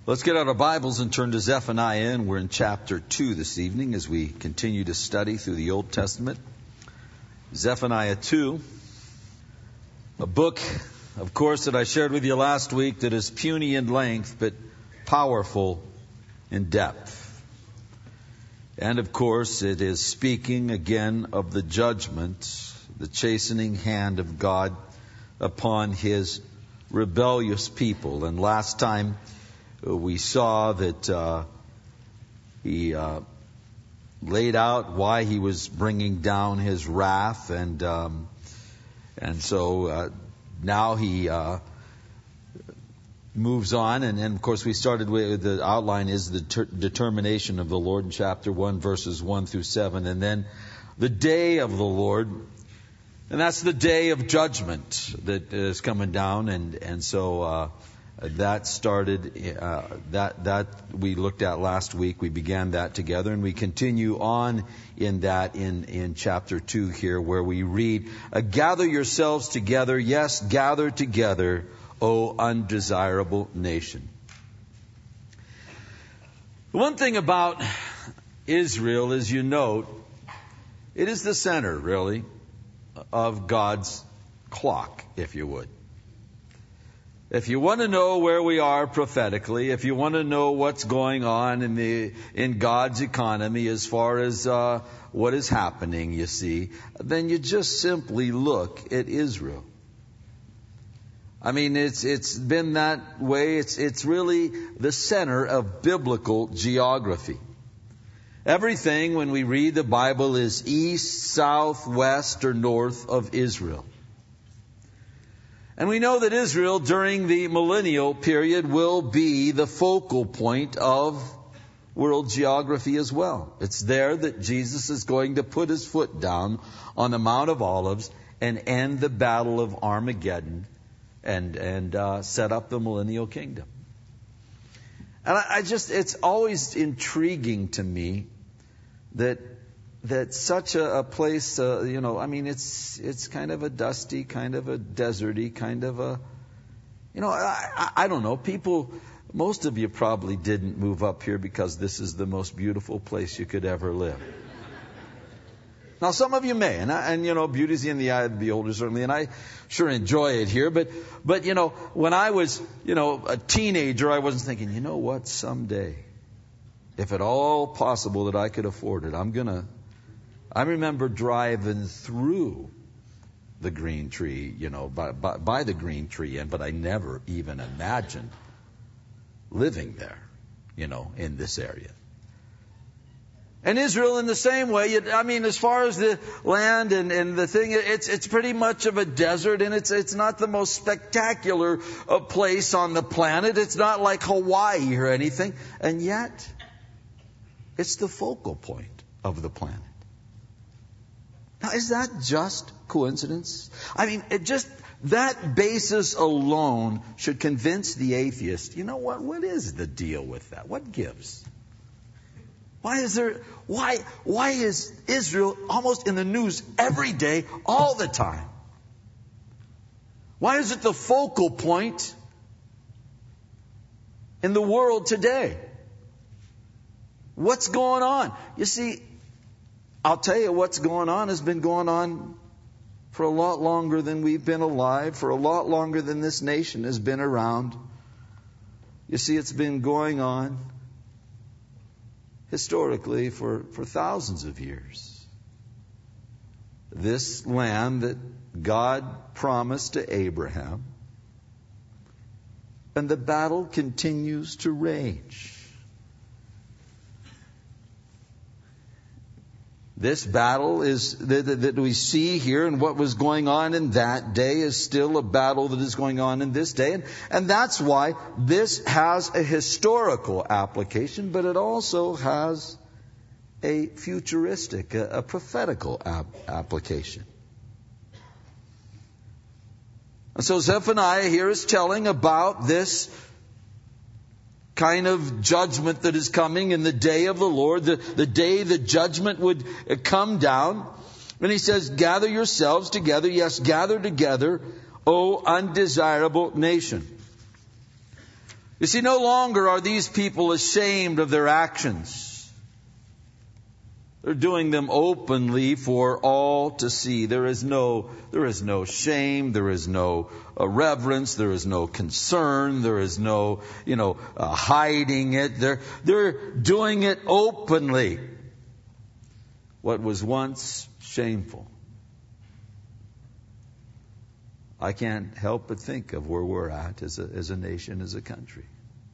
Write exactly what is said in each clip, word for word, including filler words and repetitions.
Let's get out our Bibles and turn to Zephaniah, and we're in chapter two this evening as we continue to study through the Old Testament. Zephaniah two, a book, of course, that I shared with you last week that is puny in length but powerful in depth. And of course, it is speaking again of the judgment, the chastening hand of God upon His rebellious people. And last time we saw that uh, He uh, laid out why He was bringing down His wrath, and um, and so uh, now He uh, moves on, and, and of course we started with the outline is the ter- determination of the Lord in chapter one, verses one through seven, and then the day of the Lord, and that's the day of judgment that is coming down, and and so. Uh, That started, uh, that, that we looked at last week. We began that together, and we continue on in that in, in chapter two here, where we read, uh, gather yourselves together, yes, gather together, O undesirable nation. One thing about Israel is, you note, it is the center, really, of God's clock, if you would. If you want to know where we are prophetically, if you want to know what's going on in the in God's economy as far as uh, what is happening, you see, then you just simply look at Israel. I mean, it's it's been that way. It's it's really the center of biblical geography. Everything, when we read the Bible, is east, south, west, or north of Israel. And we know that Israel during the millennial period will be the focal point of world geography as well. It's there that Jesus is going to put His foot down on the Mount of Olives and end the battle of Armageddon and, and uh, set up the millennial kingdom. And I, I just, it's always intriguing to me that that such a, a place, uh, you know, I mean, it's it's kind of a dusty, kind of a deserty, kind of a, you know, I, I, I don't know. People, most of you probably didn't move up here because this is the most beautiful place you could ever live. Now, some of you may, and, I, and you know, beauty's in the eye of the beholder, certainly, and I sure enjoy it here. But, but you know, when I was, you know, a teenager, I wasn't thinking, you know what, someday, if at all possible that I could afford it, I'm going to, I remember driving through the green tree, you know, by, by, by the green tree, and but I never even imagined living there, you know, in this area. And Israel in the same way, you, I mean, as far as the land and, and the thing, it's it's pretty much of a desert, and it's it's not the most spectacular uh, place on the planet. It's not like Hawaii or anything, and yet it's the focal point of the planet. Now, is that just coincidence? I mean, it just, that basis alone should convince the atheist, you know what, what is the deal with that? What gives? Why is there, why, why is Israel almost in the news every day, all the time? Why is it the focal point in the world today? What's going on? You see, I'll tell you what's going on has been going on for a lot longer than we've been alive, for a lot longer than this nation has been around. You see, it's been going on historically for, for thousands of years. This land that God promised to Abraham, and the battle continues to rage. This battle is that, that we see here, and what was going on in that day is still a battle that is going on in this day. And, and that's why this has a historical application, but it also has a futuristic, a, a prophetical ap- application. And so Zephaniah here is telling about this kind of judgment that is coming in the day of the Lord, the, the day the judgment would come down. And he says, gather yourselves together. Yes, gather together, O undesirable nation. You see, no longer are these people ashamed of their actions. They're doing them openly for all to see. There is no, there is no shame. There is no uh, reverence. There is no concern. There is no, you know, uh, hiding it. They're, they're doing it openly. What was once shameful. I can't help but think of where we're at as a, as a nation, as a country.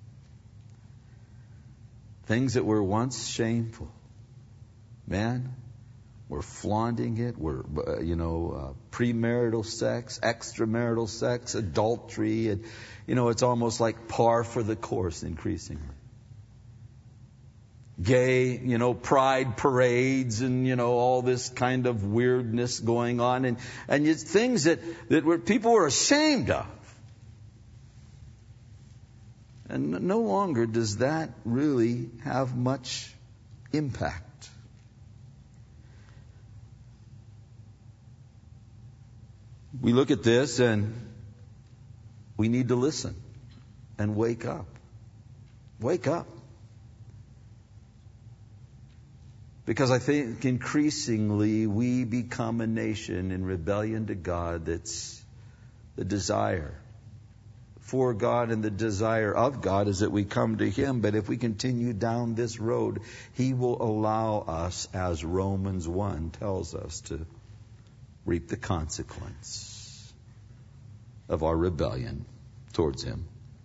Things that were once shameful. Man, we're flaunting it. We're, uh, you know, uh, premarital sex, extramarital sex, adultery. And, you know, it's almost like par for the course increasingly. Gay, you know, pride parades and, you know, all this kind of weirdness going on. And, and it's things that, that were, people were ashamed of. And no longer does that really have much impact. We look at this and we need to listen and wake up. Wake up. Because I think increasingly we become a nation in rebellion to God that's the desire for God, and the desire of God is that we come to Him. But if we continue down this road, He will allow us, as Romans one tells us, to reap the consequence of our rebellion towards Him.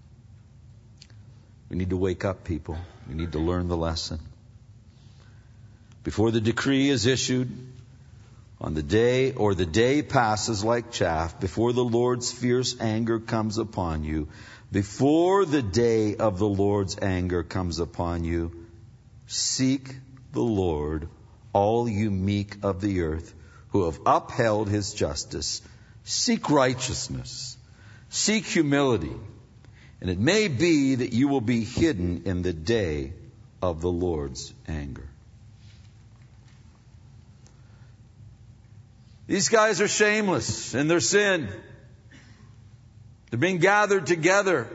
We need to wake up, people. We need to learn the lesson. Before the decree is issued, on the day, or the day passes like chaff, before the Lord's fierce anger comes upon you, before the day of the Lord's anger comes upon you, seek the Lord, all you meek of the earth, who have upheld His justice. Seek righteousness. Seek humility. And it may be that you will be hidden in the day of the Lord's anger. These guys are shameless in their sin. They're being gathered together.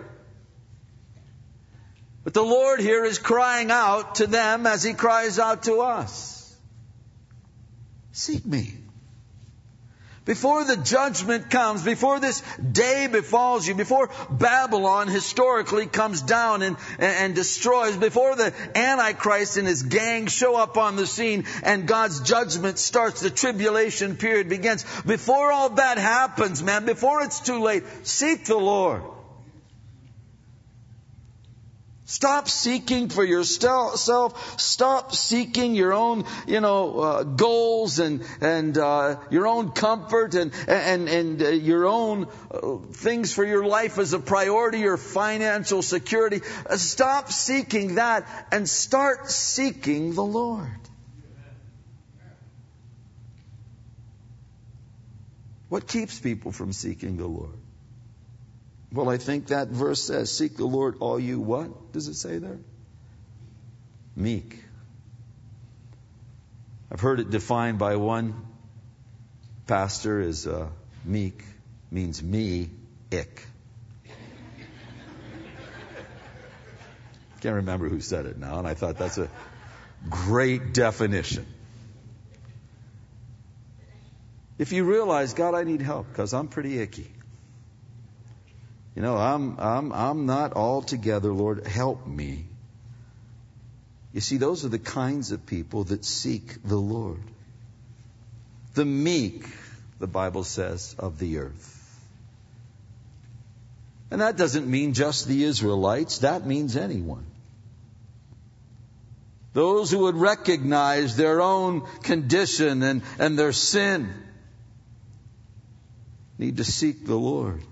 But the Lord here is crying out to them as He cries out to us. Seek me. Before the judgment comes, before this day befalls you, before Babylon historically comes down and, and, and destroys, before the Antichrist and his gang show up on the scene and God's judgment starts, the tribulation period begins, before all that happens, man, before it's too late, seek the Lord. Stop seeking for yourself. Stop seeking your own, you know, uh, goals and and uh, your own comfort and and and uh, your own uh, things for your life as a priority, your financial security. Uh, stop seeking that and start seeking the Lord. What keeps people from seeking the Lord? Well, I think that verse says, seek the Lord, all you what? Does it say there? Meek. I've heard it defined by one pastor as uh, meek means me, ick. Can't remember who said it now, and I thought that's a great definition. If you realize, God, I need help because I'm pretty icky. You know, I'm I'm I'm not all together, Lord, help me. You see, those are the kinds of people that seek the Lord. The meek, the Bible says, of the earth. And that doesn't mean just the Israelites, that means anyone. Those who would recognize their own condition and, and their sin need to seek the Lord.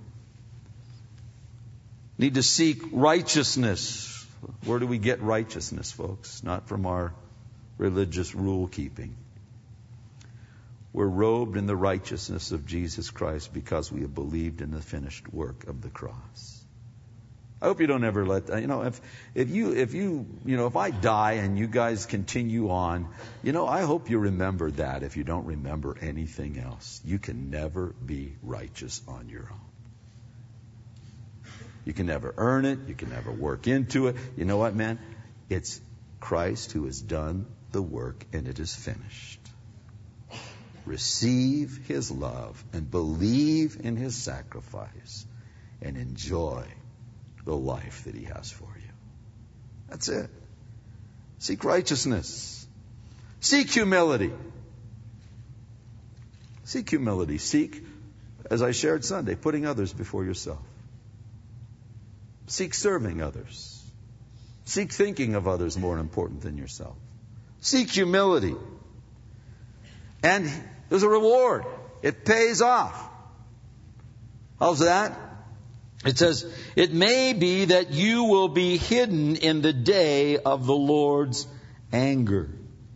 Need to seek righteousness. Where do we get righteousness, folks? Not from our religious rule keeping. We're robed in the righteousness of Jesus Christ because we have believed in the finished work of the cross. I hope you don't ever let, you know, if, if you, if you, you know, if I die and you guys continue on, you know, I hope you remember that if you don't remember anything else. You can never be righteous on your own. You can never earn it. You can never work into it. You know what, man? It's Christ who has done the work, and it is finished. Receive his love and believe in his sacrifice and enjoy the life that he has for you. That's it. Seek righteousness. Seek humility. Seek humility. Seek, as I shared Sunday, putting others before yourself. Seek serving others. Seek thinking of others more important than yourself. Seek humility. And there's a reward. It pays off. How's that? It says, it may be that you will be hidden in the day of the Lord's anger.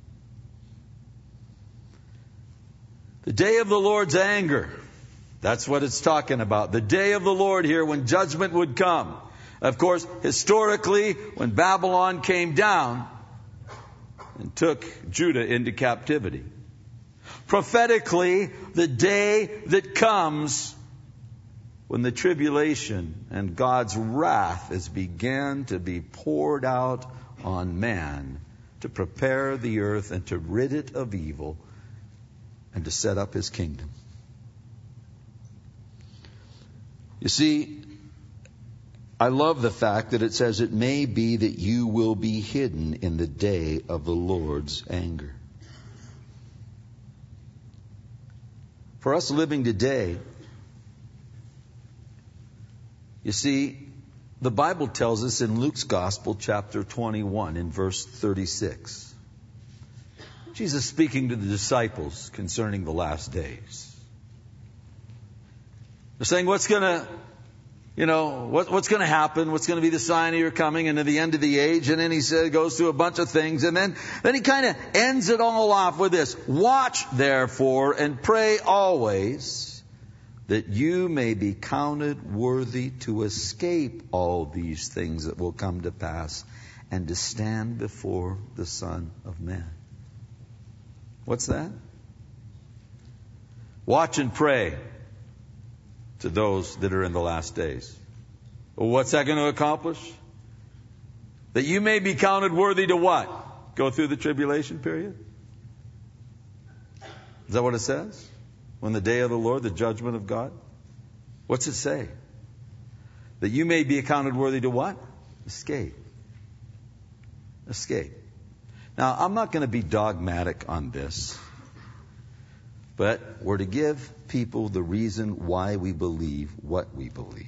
The day of the Lord's anger. That's what it's talking about. The day of the Lord here when judgment would come. Of course, historically, when Babylon came down and took Judah into captivity. Prophetically, the day that comes when the tribulation and God's wrath is began to be poured out on man to prepare the earth and to rid it of evil and to set up his kingdom. You see, I love the fact that it says it may be that you will be hidden in the day of the Lord's anger. For us living today, you see, the Bible tells us in Luke's Gospel, chapter twenty-one, in verse thirty-six. Jesus speaking to the disciples concerning the last days. They're saying, what's going to, you know, what, what's going to happen? What's going to be the sign of your coming and of the end of the age? And then he said, goes through a bunch of things. And then, then he kind of ends it all off with this. Watch, therefore, and pray always that you may be counted worthy to escape all these things that will come to pass and to stand before the Son of Man. What's that? Watch and pray to those that are in the last days. Well, what's that going to accomplish? That you may be counted worthy to what? Go through the tribulation period? Is that what it says? When the day of the Lord, the judgment of God? What's it say? That you may be accounted worthy to what? Escape. Escape. Now, I'm not going to be dogmatic on this, but we're to give people the reason why we believe what we believe.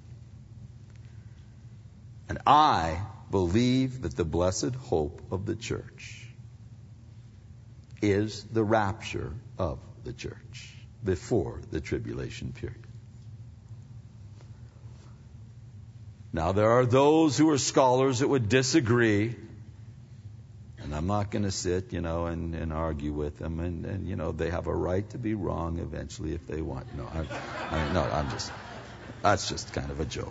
And I believe that the blessed hope of the church is the rapture of the church before the tribulation period. Now, there are those who are scholars that would disagree. And I'm not going to sit, you know, and, and argue with them. And, and, you know, they have a right to be wrong eventually if they want. No, I, I, no, I'm just, that's just kind of a joke.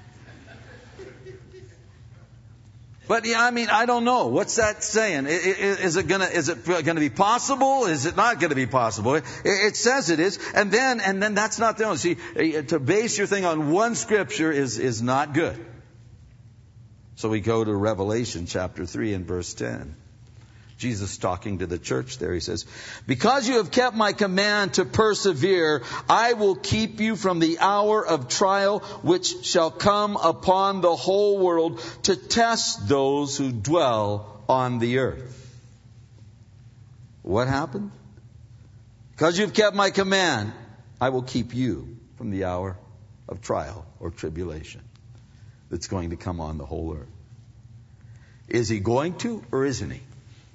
But yeah, I mean, I don't know. What's that saying? Is it gonna, is it gonna be possible? Is it not gonna be possible? It, it says it is. And then, and then that's not the only. See, to base your thing on one scripture is, is not good. So we go to Revelation chapter three and verse ten. Jesus talking to the church there, he says, because you have kept my command to persevere, I will keep you from the hour of trial which shall come upon the whole world to test those who dwell on the earth. What happened? Because you've kept my command, I will keep you from the hour of trial or tribulation that's going to come on the whole earth. Is he going to or isn't he?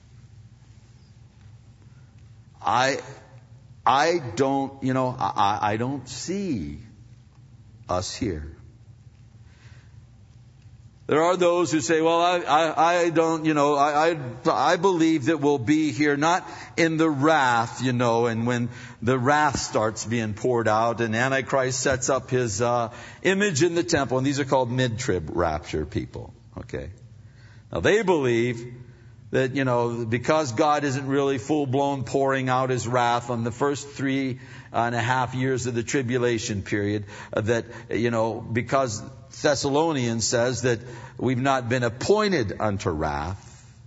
I, I don't, you know, I, I don't see us here. There are those who say, well, I, I, I don't, you know, I, I, I believe that we'll be here, not in the wrath, you know, and when the wrath starts being poured out and Antichrist sets up his uh, image in the temple, and these are called mid-trib rapture people, okay? Now they believe That, you know, because God isn't really full-blown pouring out His wrath on the first three and a half years of the tribulation period, uh, that, you know, because Thessalonians says that we've not been appointed unto wrath.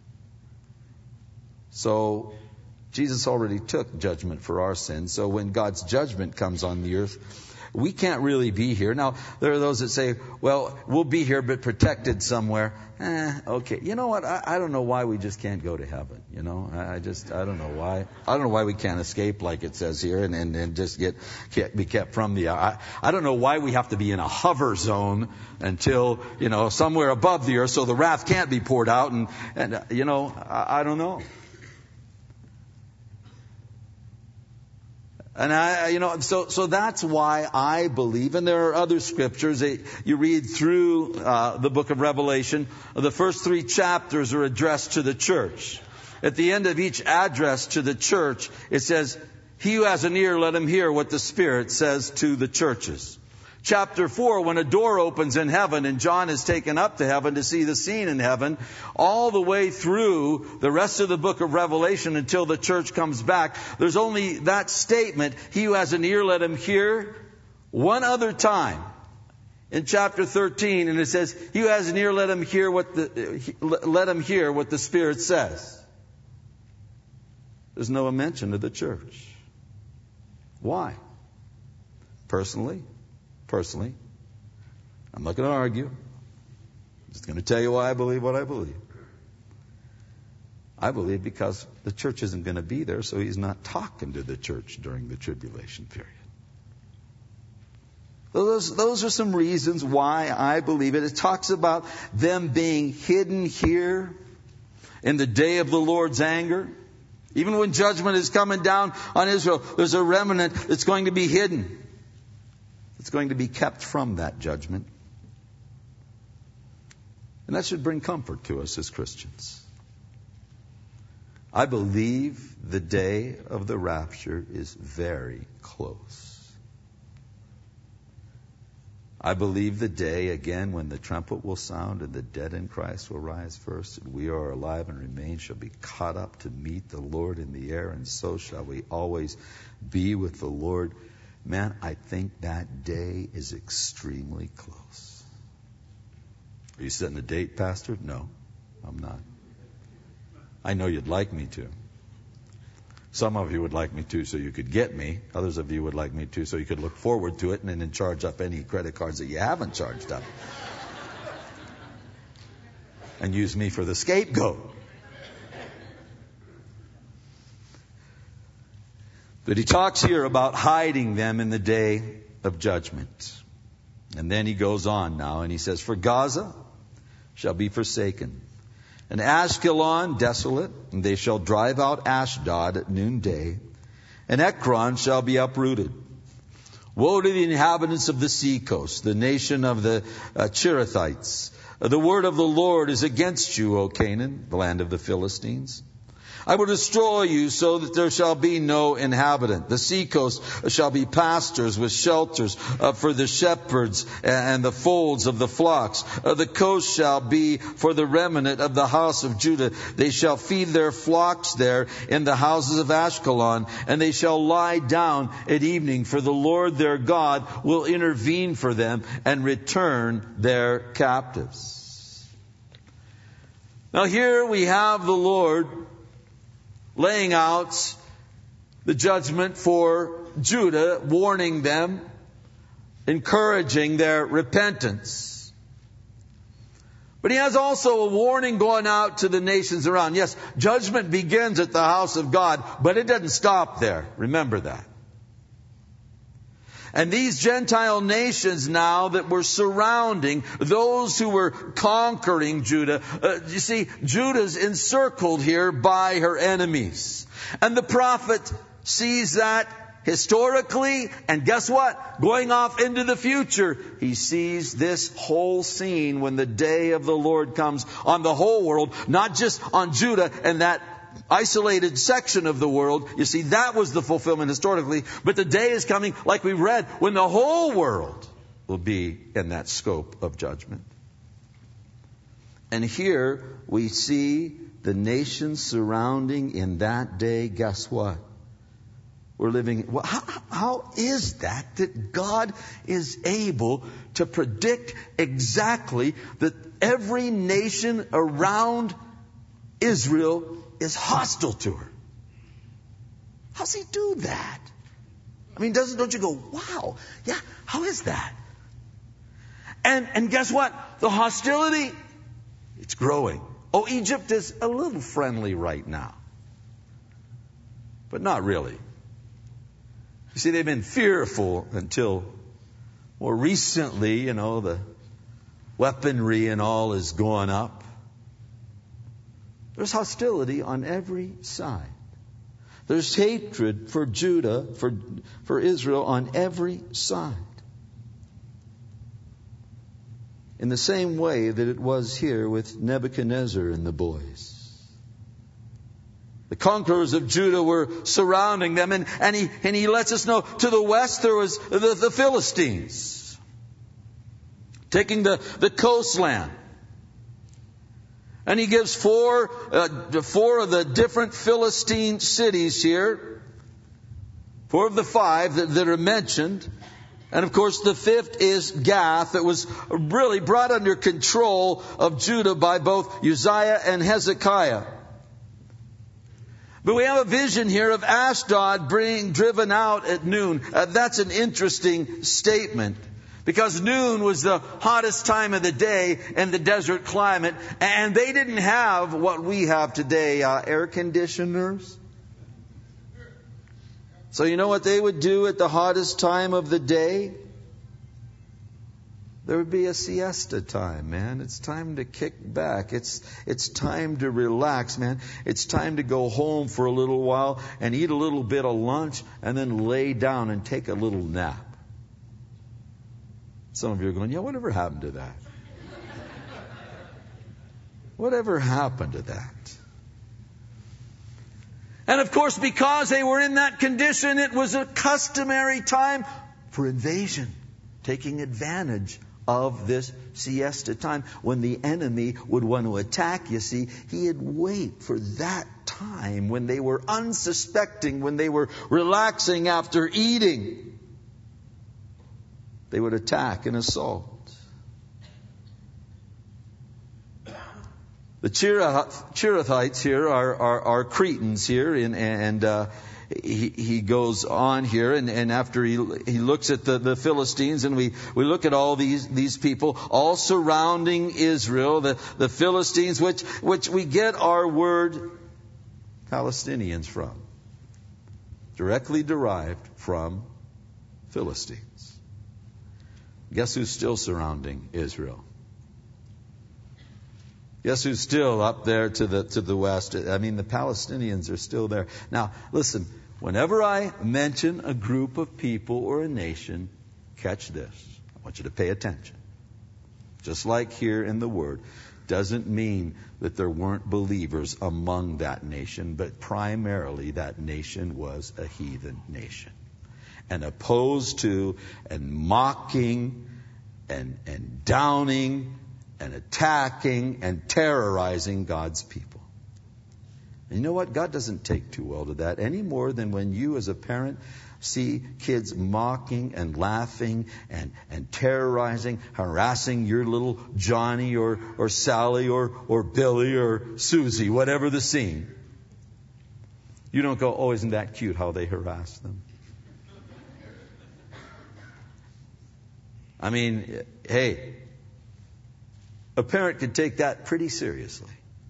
So Jesus already took judgment for our sins. So when God's judgment comes on the earth, we can't really be here. Now, there are those that say, well, we'll be here but protected somewhere. Eh, okay. You know what? I, I don't know why we just can't go to heaven. You know, I, I just, I don't know why. I don't know why we can't escape like it says here and, and, and just get, get, be kept from the, I, I don't know why we have to be in a hover zone until, you know, somewhere above the earth so the wrath can't be poured out. And, and uh, you know, I, I don't know. And I, you know, so, so that's why I believe, and there are other scriptures that you read through, uh, the book of Revelation. The first three chapters are addressed to the church. At the end of each address to the church, it says, he who has an ear, let him hear what the Spirit says to the churches. Chapter four, when a door opens in heaven and John is taken up to heaven to see the scene in heaven, all the way through the rest of the book of Revelation until the church comes back, there's only that statement, he who has an ear, let him hear, one other time in chapter thirteen, and it says, he who has an ear, let him hear what the, let him hear what the Spirit says. There's no mention of the church. Why? Personally, Personally, I'm not going to argue. I'm just going to tell you why I believe what I believe. I believe because the church isn't going to be there, so He's not talking to the church during the tribulation period. Those, those are some reasons why I believe it. It talks about them being hidden here in the day of the Lord's anger. Even when judgment is coming down on Israel, there's a remnant that's going to be hidden. It's going to be kept from that judgment. And that should bring comfort to us as Christians. I believe the day of the rapture is very close. I believe the day, again, when the trumpet will sound and the dead in Christ will rise first, and we are alive and remain, shall be caught up to meet the Lord in the air, and so shall we always be with the Lord. Man, I think that day is extremely close. Are you setting a date, Pastor? No, I'm not. I know you'd like me to. Some of you would like me to so you could get me. Others of you would like me to so you could look forward to it and then charge up any credit cards that you haven't charged up. And use me for the scapegoat. But he talks here about hiding them in the day of judgment. And then he goes on now and he says, for Gaza shall be forsaken, and Ashkelon desolate, and they shall drive out Ashdod at noonday, and Ekron shall be uprooted. Woe to the inhabitants of the seacoast, the nation of the uh, Cherethites. The word of the Lord is against you, O Canaan, the land of the Philistines. I will destroy you so that there shall be no inhabitant. The seacoast shall be pastures with shelters uh, for the shepherds and the folds of the flocks. Uh, the coast shall be for the remnant of the house of Judah. They shall feed their flocks there in the houses of Ashkelon, and they shall lie down at evening, for the Lord their God will intervene for them and return their captives. Now here we have the Lord laying out the judgment for Judah, warning them, encouraging their repentance. But he has also a warning going out to the nations around. Yes, judgment begins at the house of God, but it doesn't stop there. Remember that. And these Gentile nations now that were surrounding those who were conquering Judah, uh, you see, Judah's encircled here by her enemies. And the prophet sees that historically, and guess what? Going off into the future, he sees this whole scene when the day of the Lord comes on the whole world, not just on Judah and that isolated section of the world. You see, that was the fulfillment historically. But the day is coming, like we read, when the whole world will be in that scope of judgment. And here we see the nations surrounding in that day, guess what? We're living. Well, how, how is that that God is able to predict exactly that every nation around Israel is hostile to her? How's he do that? I mean, doesn't don't you go, wow, yeah, how is that? And and guess what? The hostility, it's growing. Oh, Egypt is a little friendly right now. But not really. You see, they've been fearful until more recently, you know, the weaponry and all is going up. There's hostility on every side. There's hatred for Judah, for, for Israel on every side. In the same way that it was here with Nebuchadnezzar and the boys. The conquerors of Judah were surrounding them, and, and, he, and he lets us know to the west there was the, the Philistines taking the, the coastland. And he gives four, uh, four of the different Philistine cities here. Four of the five that, that are mentioned. And of course the fifth is Gath, that was really brought under control of Judah by both Uzziah and Hezekiah. But we have a vision here of Ashdod being driven out at noon. Uh, that's an interesting statement. Because noon was the hottest time of the day in the desert climate. And they didn't have what we have today, uh, air conditioners. So you know what they would do at the hottest time of the day? There would be a siesta time, man. It's time to kick back. It's it's time to relax, man. It's time to go home for a little while and eat a little bit of lunch and then lay down and take a little nap. Some of you are going, yeah, whatever happened to that? Whatever happened to that? And of course, because they were in that condition, it was a customary time for invasion, taking advantage of this siesta time. When the enemy would want to attack, you see, he'd wait for that time when they were unsuspecting, when they were relaxing after eating. They would attack and assault. The Cherethites here are, are, are Cretans here, and, and uh, he, he goes on here, and, and after he he looks at the, the Philistines, and we, we look at all these these people all surrounding Israel, the, the Philistines, which which we get our word Palestinians from, directly derived from Philistines. Guess who's still surrounding Israel? Guess who's still up there to the to the west? I mean, the Palestinians are still there. Now, listen, whenever I mention a group of people or a nation, catch this. I want you to pay attention. Just like here in the Word, doesn't mean that there weren't believers among that nation, but primarily that nation was a heathen nation. And opposed to and mocking and, and downing and attacking and terrorizing God's people. And you know what? God doesn't take too well to that any more than when you as a parent see kids mocking and laughing and, and terrorizing, harassing your little Johnny or, or Sally or, or Billy or Susie, whatever the scene. You don't go, oh, isn't that cute how they harass them? I mean, hey, a parent could take that pretty seriously.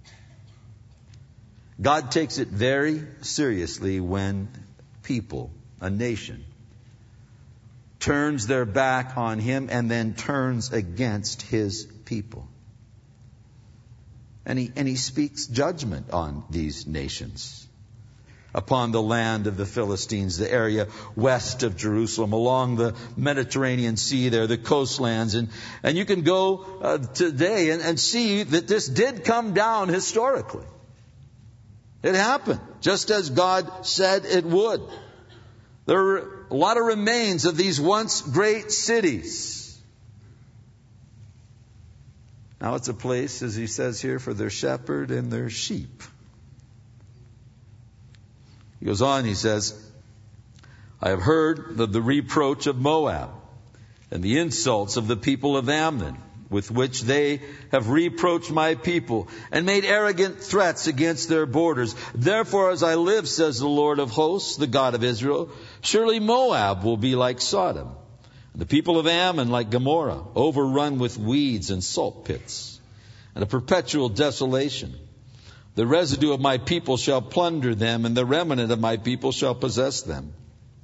God takes it very seriously when people, a nation, turns their back on Him and then turns against His people. And He, and He speaks judgment on these nations. Upon the land of the Philistines, the area west of Jerusalem, along the Mediterranean Sea there, the coastlands. And, and you can go uh, today and, and see that this did come down historically. It happened, just as God said it would. There are a lot of remains of these once great cities. Now it's a place, as he says here, for their shepherd and their sheep. He goes on, he says, I have heard of the reproach of Moab and the insults of the people of Ammon, with which they have reproached my people and made arrogant threats against their borders. Therefore, as I live, says the Lord of hosts, the God of Israel, surely Moab will be like Sodom, and the people of Ammon like Gomorrah, overrun with weeds and salt pits, and a perpetual desolation. The residue of my people shall plunder them, and the remnant of my people shall possess them.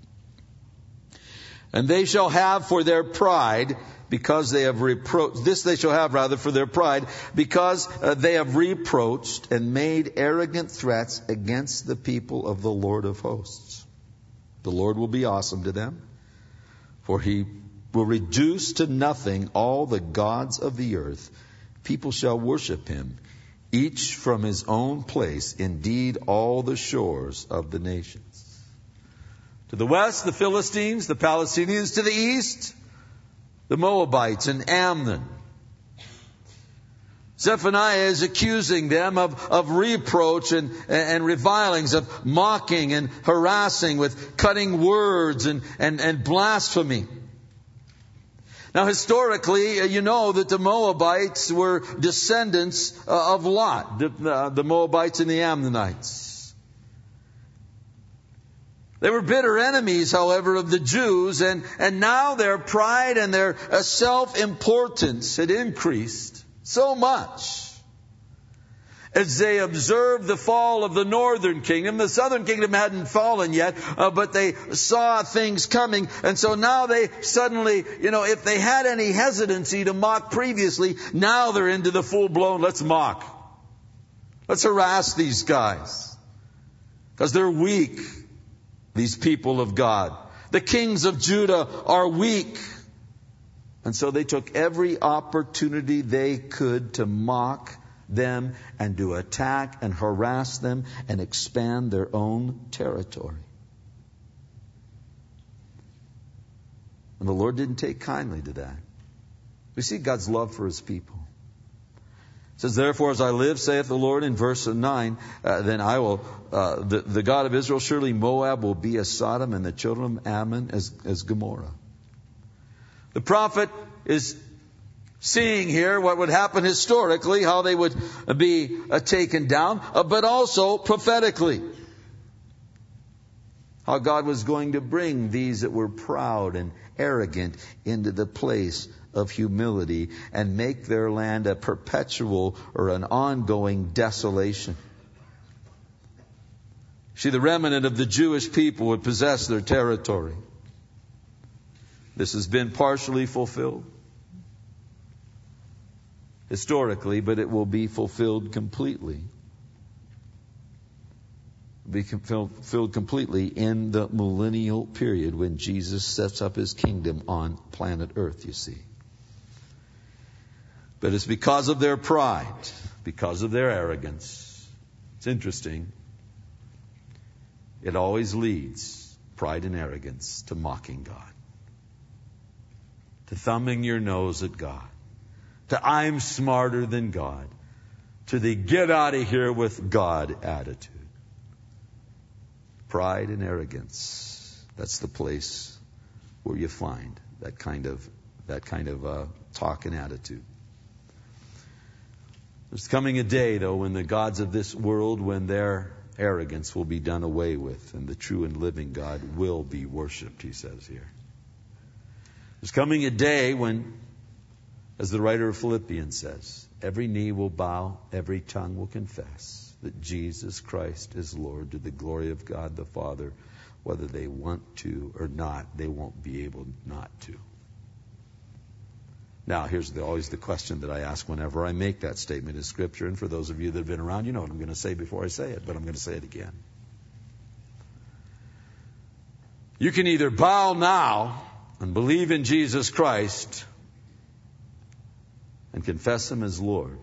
And they shall have for their pride, because they have reproached, this they shall have rather for their pride, because uh, they have reproached and made arrogant threats against the people of the Lord of hosts. The Lord will be awesome to them, for he will reduce to nothing all the gods of the earth. People shall worship him, each from his own place, indeed all the shores of the nations. To the west, the Philistines, the Palestinians. To the east, the Moabites and Ammon. Zephaniah is accusing them of, of reproach and, and revilings, of mocking and harassing with cutting words and, and, and blasphemy. Now, historically, you know that the Moabites were descendants of Lot, the, the Moabites and the Ammonites. They were bitter enemies, however, of the Jews, and, and now their pride and their uh, self-importance had increased so much. As they observed the fall of the northern kingdom, the southern kingdom hadn't fallen yet, uh, but they saw things coming, and so now they suddenly, you know, if they had any hesitancy to mock previously, now they're into the full-blown, let's mock. Let's harass these guys. Because they're weak. These people of God. The kings of Judah are weak. And so they took every opportunity they could to mock them and to attack and harass them and expand their own territory. And the Lord didn't take kindly to that. We see God's love for his people. It says, therefore, as I live, saith the Lord, in verse nine, uh, then I will, uh, the, the God of Israel, surely Moab will be as Sodom, and the children of Ammon as, as Gomorrah. The prophet is seeing here what would happen historically, how they would be uh, taken down, uh, but also prophetically. How God was going to bring these that were proud and arrogant into the place of humility and make their land a perpetual or an ongoing desolation. See, the remnant of the Jewish people would possess their territory. This has been partially fulfilled historically, but it will be fulfilled completely. Be fulfilled completely in the millennial period when Jesus sets up his kingdom on planet Earth, you see. But it's because of their pride, because of their arrogance. It's interesting. It always leads, pride and arrogance, to mocking God. To thumbing your nose at God. To I'm smarter than God. To the get out of here with God attitude. Pride and arrogance. That's the place where you find that kind of, that kind of uh, talk and attitude. There's coming a day, though, when the gods of this world, when their arrogance will be done away with, and the true and living God will be worshipped, he says here. There's coming a day when, as the writer of Philippians says, every knee will bow, every tongue will confess that Jesus Christ is Lord, to the glory of God the Father. Whether they want to or not, they won't be able not to. Now, here's the, always the question that I ask whenever I make that statement in Scripture. And for those of you that have been around, you know what I'm going to say before I say it, but I'm going to say it again. You can either bow now and believe in Jesus Christ and confess him as Lord.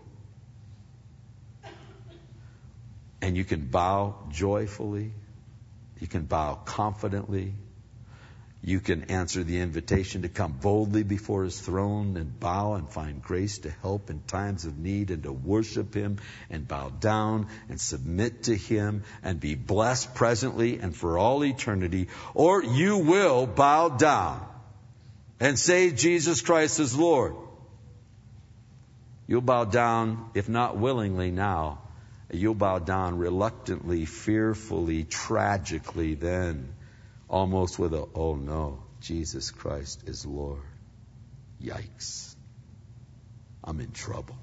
And you can bow joyfully. You can bow confidently. You can answer the invitation to come boldly before his throne and bow and find grace to help in times of need and to worship him and bow down and submit to him and be blessed presently and for all eternity. Or you will bow down and say Jesus Christ is Lord. You'll bow down, if not willingly now, you'll bow down reluctantly, fearfully, tragically then. Almost with a, oh no, Jesus Christ is Lord. Yikes. I'm in trouble.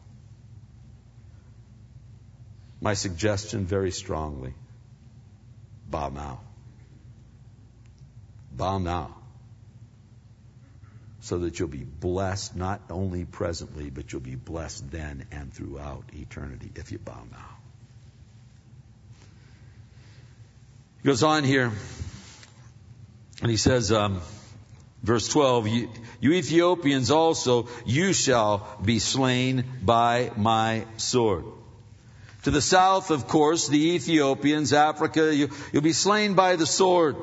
My suggestion very strongly, bow now. Bow now. So that you'll be blessed not only presently, but you'll be blessed then and throughout eternity if you bow now. He goes on here. And he says, um, verse twelve, you, you Ethiopians also, you shall be slain by my sword. To the south, of course, the Ethiopians, Africa, you, you'll be slain by the sword.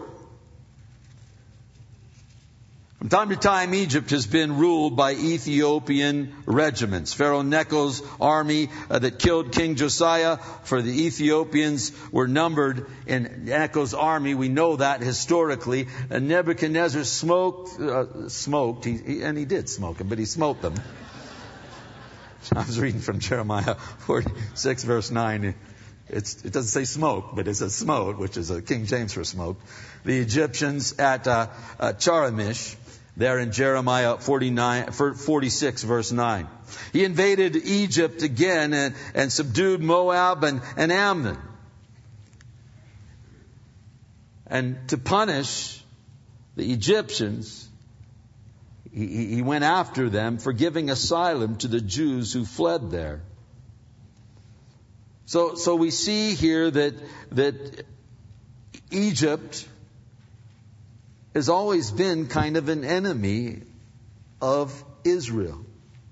From time to time, Egypt has been ruled by Ethiopian regiments. Pharaoh Necho's army uh, that killed King Josiah, for the Ethiopians were numbered in Necho's army. We know that historically. Uh, Nebuchadnezzar smoked, uh, smoked, he, he, and he did smoke them, but he smote them. I was reading from Jeremiah forty-six, verse nine. It's, it doesn't say smoke, but it says smote, which is a King James for smoked. The Egyptians at uh, uh, Charamish, there in Jeremiah forty-nine, forty-six, verse nine. He invaded Egypt again and, and subdued Moab and, and Ammon. And to punish the Egyptians, he, he went after them for giving asylum to the Jews who fled there. So, so we see here that, that Egypt has always been kind of an enemy of Israel.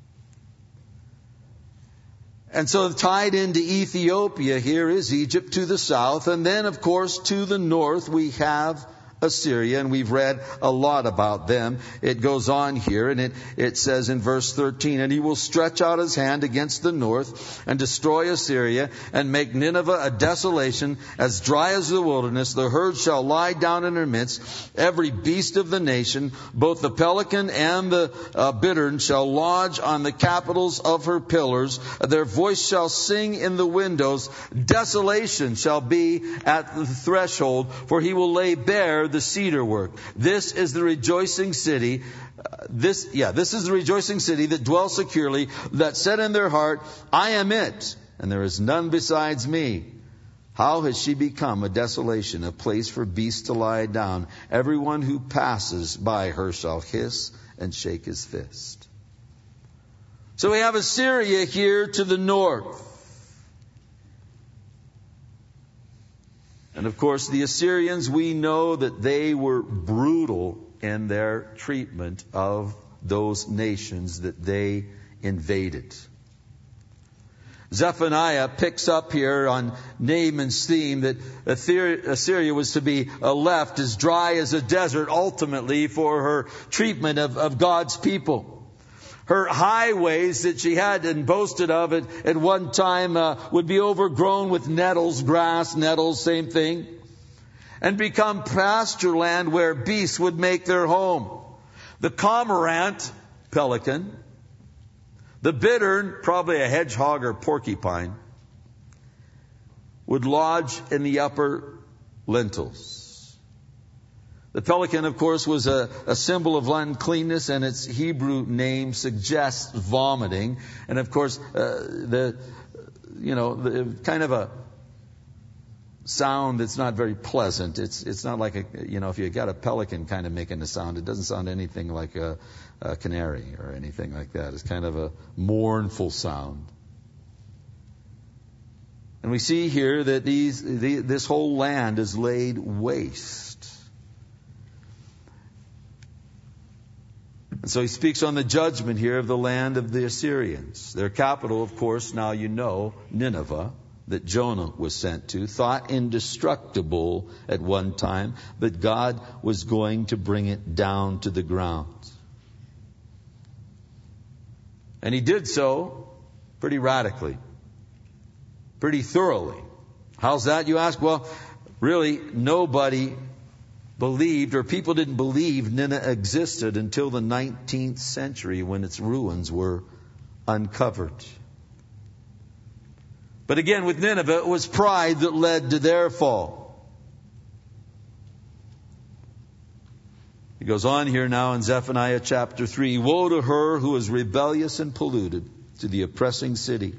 And so tied into Ethiopia here is Egypt to the south. And then, of course, to the north we have Assyria, and we've read a lot about them. It goes on here, and it, it says in verse thirteen, and he will stretch out his hand against the north and destroy Assyria and make Nineveh a desolation as dry as the wilderness. The herd shall lie down in her midst. Every beast of the nation, both the pelican and the uh, bittern, shall lodge on the capitals of her pillars. Their voice shall sing in the windows. Desolation shall be at the threshold, for he will lay bare the cedar work. This is the rejoicing city. Uh, this, yeah, this is the rejoicing city that dwells securely, that said in their heart, I am it, and there is none besides me. How has she become a desolation, a place for beasts to lie down? Everyone who passes by her shall hiss and shake his fist. So we have Assyria here to the north. And of course, the Assyrians, we know that they were brutal in their treatment of those nations that they invaded. Zephaniah picks up here on Naaman's theme that Assyria was to be left as dry as a desert ultimately for her treatment of, of God's people. Her highways that she had and boasted of at, at one time uh, would be overgrown with nettles, grass, nettles, same thing, and become pasture land where beasts would make their home. The cormorant, pelican, the bittern, probably a hedgehog or porcupine, would lodge in the upper lintels. The pelican, of course, was a, a symbol of uncleanness, and its Hebrew name suggests vomiting. And of course, uh, the you know the kind of a sound that's not very pleasant. It's it's not like a you know if you got a pelican kind of making a sound, it doesn't sound anything like a, a canary or anything like that. It's kind of a mournful sound. And we see here that these the, this whole land is laid waste. And so he speaks on the judgment here of the land of the Assyrians. Their capital, of course, now you know, Nineveh, that Jonah was sent to, thought indestructible at one time, but God was going to bring it down to the ground. And he did so pretty radically, pretty thoroughly. How's that, you ask? Well, really, nobody believed, or people didn't believe Nineveh existed until the nineteenth century when its ruins were uncovered. But again, with Nineveh, it was pride that led to their fall. He goes on here now in Zephaniah chapter three. Woe to her who is rebellious and polluted, to the oppressing city.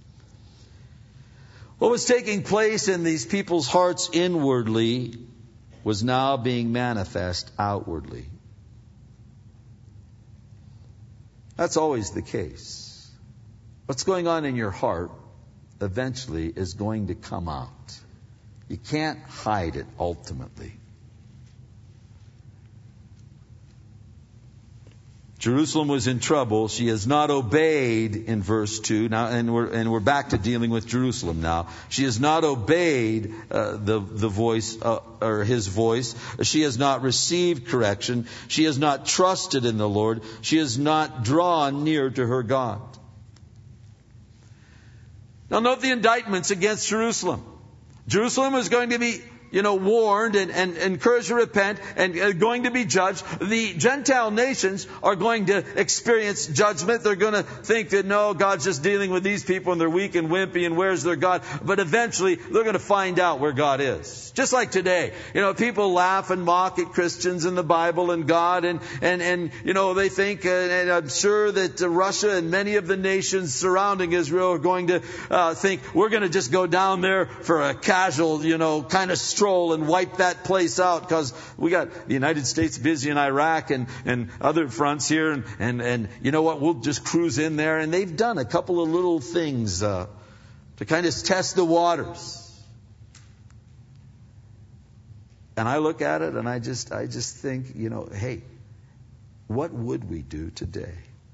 What was taking place in these people's hearts inwardly was now being manifest outwardly. That's always the case. What's going on in your heart eventually is going to come out. You can't hide it ultimately. Jerusalem was in trouble. She has not obeyed in verse two. Now, and we're and we're back to dealing with Jerusalem now. She has not obeyed uh, the the voice uh, or his voice. She has not received correction. She has not trusted in the Lord. She has not drawn near to her God. Now note the indictments against Jerusalem. Jerusalem is going to be, you know, warned and, and encouraged to repent and uh, going to be judged. The Gentile nations are going to experience judgment. They're going to think that, no, God's just dealing with these people and they're weak and wimpy and where's their God? But eventually they're going to find out where God is. Just like today. You know, people laugh and mock at Christians and the Bible and God and, and, and you know, they think, uh, and I'm sure that uh, Russia and many of the nations surrounding Israel are going to uh, think, we're going to just go down there for a casual, you know, kind of stroll and wipe that place out because we got the United States busy in Iraq and, and other fronts here. And, and, and you know what? We'll just cruise in there. And they've done a couple of little things uh, to kind of test the waters. And I look at it and I just, I just think, you know, hey, what would we do today?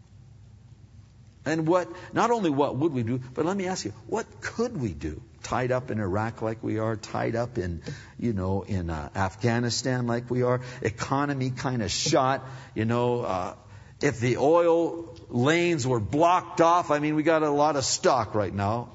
And what, not only what would we do, but let me ask you, what could we do? Tied up in Iraq like we are, tied up in, you know, in uh, Afghanistan like we are, economy kind of shot, you know, uh, if the oil lanes were blocked off, I mean, we got a lot of stock right now.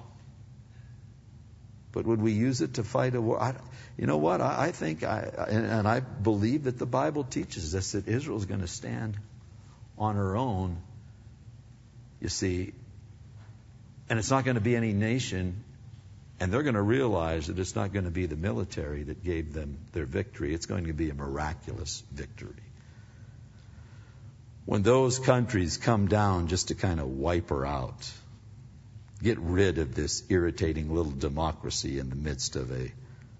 But would we use it to fight a war? I, you know what? I, I think, I, and, and I believe that the Bible teaches us that Israel is going to stand on her own, you see, and it's not going to be any nation. And they're going to realize that it's not going to be the military that gave them their victory. It's going to be a miraculous victory. When those countries come down just to kind of wipe her out, get rid of this irritating little democracy in the midst of a,